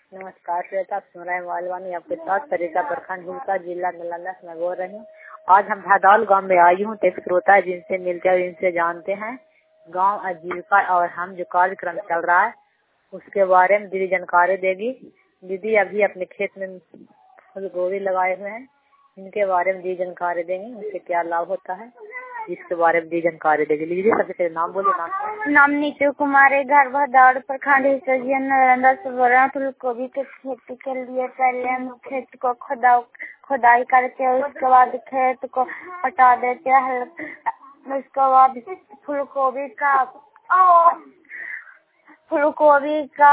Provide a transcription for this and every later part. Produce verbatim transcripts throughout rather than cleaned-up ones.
नमस्कार श्वेता, सुन रहे हैं वालवानी आपके साथ सरिता प्रखंड हिलका जिला नालंदा से मैं बोल रही हूँ। आज हम भादौल गांव में आई हूँ। तो श्रोता जिनसे मिलते हैं जिनसे जानते हैं गांव आजीविका और हम जो कार्यक्रम चल रहा है उसके बारे में दीदी जानकारी देगी। दीदी अभी अपने खेत में फूल गोभी लगाए हुए हैं, इनके बारे में दीदी जानकारी देंगे, उनसे क्या लाभ होता है इसके बारे में दी जानकारी देगी। दीदी सबसे पहले नाम बोले। नाम नाम नीतू कुमारी, घर भदौड़ प्रखंड नालंदा से बोल रहे हैं। फूल गोभी के खेती के लिए पहले हम खेत को खुदा खुदाई करते हैं, उसके बाद खेत को पटा देते हैं। उसके बाद फूल गोभी का फूल गोभी का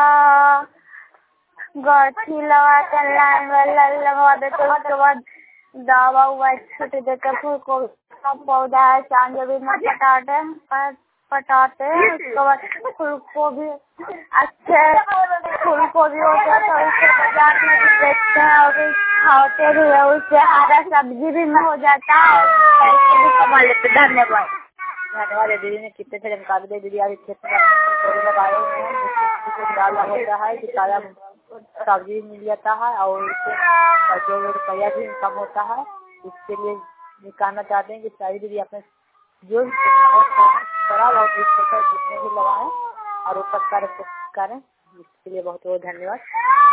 गाठी लगाते हैं, लाइन वाला लगा देते हैं। उसके बाद दवा उवा छीट देकर फूल गोभी का पौधा है चांद में पटाते पटाते हैं। उसके बाद फूल गोभी अच्छे फूल गोभी हो जाता है, उसको बाजार में भी बेचते हैं और खाते भी है। उससे हरा सब्जी भी हो जाता है, भी कमा लेते। धन्यवाद। धन्यवाद दीदी ने कितने से जानकारी दे। दीदी अभी खेत में लगाए हुए हैं, डाला होता है कि ताजा सब्जी मिल जाता है और उससे जो रुपया भी इनकम होता है। इसके लिए कहना चाहते हैं कि सारी दीदी अपने जो खराब और जितने भी लगाएं और ऊपर करें करें। इसके लिए बहुत बहुत धन्यवाद।